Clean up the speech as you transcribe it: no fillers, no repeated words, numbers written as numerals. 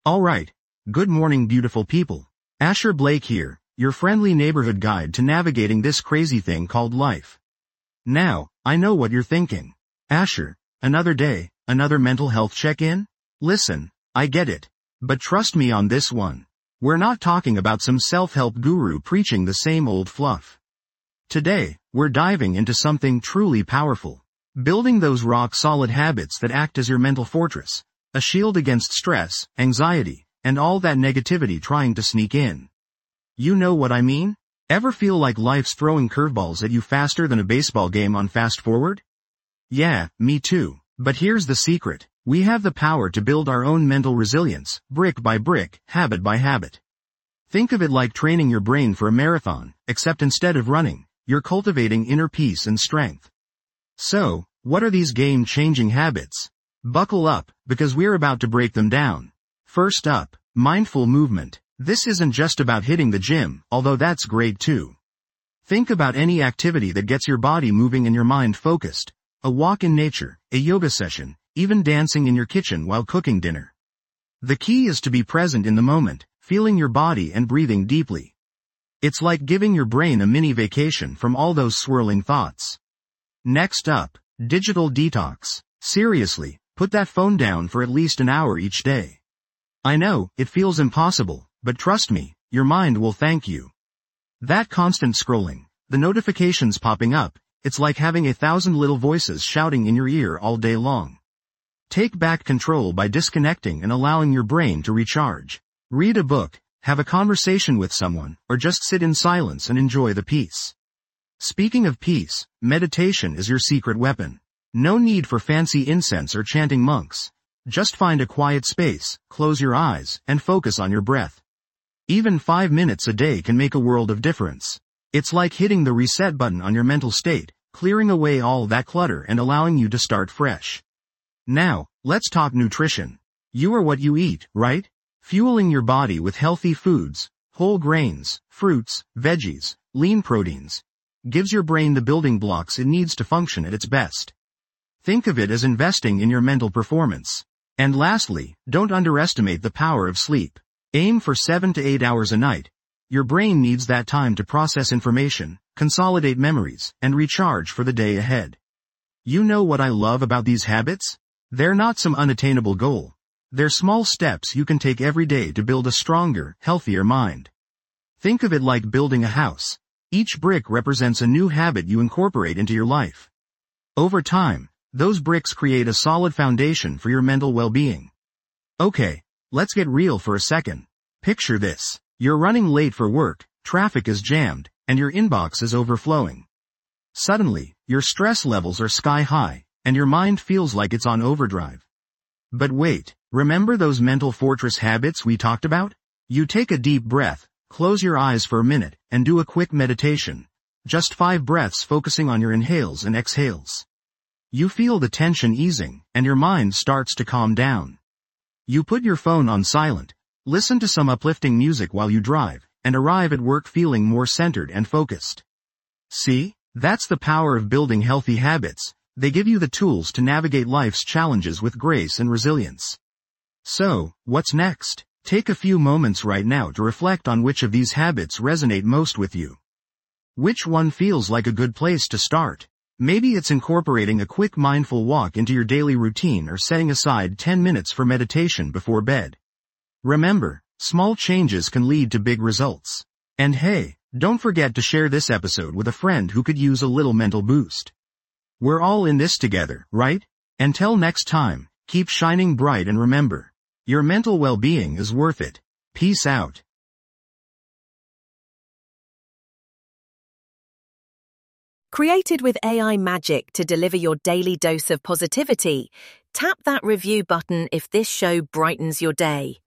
Alright. Good morning, beautiful people. Asher Blake here, your friendly neighborhood guide to navigating this crazy thing called life. Now, I know what you're thinking. Asher, another day, another mental health check-in? Listen, I get it. But trust me on this one. We're not talking about some self-help guru preaching the same old fluff. Today, we're diving into something truly powerful. Building those rock-solid habits that act as your mental fortress. A shield against stress, anxiety, and all that negativity trying to sneak in. You know what I mean? Ever feel like life's throwing curveballs at you faster than a baseball game on fast forward? Yeah, me too. But here's the secret. We have the power to build our own mental resilience, brick by brick, habit by habit. Think of it like training your brain for a marathon, except instead of running, you're cultivating inner peace and strength. So, what are these game-changing habits? Buckle up, because we're about to break them down. First up, mindful movement. This isn't just about hitting the gym, although that's great too. Think about any activity that gets your body moving and your mind focused. A walk in nature, a yoga session, even dancing in your kitchen while cooking dinner. The key is to be present in the moment, feeling your body and breathing deeply. It's like giving your brain a mini vacation from all those swirling thoughts. Next up, digital detox. Seriously, put that phone down for at least an hour each day. I know, it feels impossible, but trust me, your mind will thank you. That constant scrolling, the notifications popping up, it's like having 1,000 little voices shouting in your ear all day long. Take back control by disconnecting and allowing your brain to recharge. Read a book, have a conversation with someone, or just sit in silence and enjoy the peace. Speaking of peace, meditation is your secret weapon. No need for fancy incense or chanting monks. Just find a quiet space, close your eyes, and focus on your breath. Even 5 minutes a day can make a world of difference. It's like hitting the reset button on your mental state, clearing away all that clutter and allowing you to start fresh. Now, let's talk nutrition. You are what you eat, right? Fueling your body with healthy foods, whole grains, fruits, veggies, lean proteins, gives your brain the building blocks it needs to function at its best. Think of it as investing in your mental performance. And lastly, don't underestimate the power of sleep. Aim for 7 to 8 hours a night. Your brain needs that time to process information, consolidate memories, and recharge for the day ahead. You know what I love about these habits? They're not some unattainable goal. They're small steps you can take every day to build a stronger, healthier mind. Think of it like building a house. Each brick represents a new habit you incorporate into your life. Over time, those bricks create a solid foundation for your mental well-being. Okay, let's get real for a second. Picture this. You're running late for work, traffic is jammed, and your inbox is overflowing. Suddenly, your stress levels are sky high, and your mind feels like it's on overdrive. But wait, remember those mental fortress habits we talked about? You take a deep breath, close your eyes for a minute, and do a quick meditation. Just 5 breaths focusing on your inhales and exhales. You feel the tension easing, and your mind starts to calm down. You put your phone on silent, listen to some uplifting music while you drive, and arrive at work feeling more centered and focused. See? That's the power of building healthy habits. They give you the tools to navigate life's challenges with grace and resilience. So, what's next? Take a few moments right now to reflect on which of these habits resonate most with you. Which one feels like a good place to start? Maybe it's incorporating a quick mindful walk into your daily routine or setting aside 10 minutes for meditation before bed. Remember, small changes can lead to big results. And hey, don't forget to share this episode with a friend who could use a little mental boost. We're all in this together, right? Until next time, keep shining bright and remember, your mental well-being is worth it. Peace out. Created with AI magic to deliver your daily dose of positivity, tap that review button if this show brightens your day.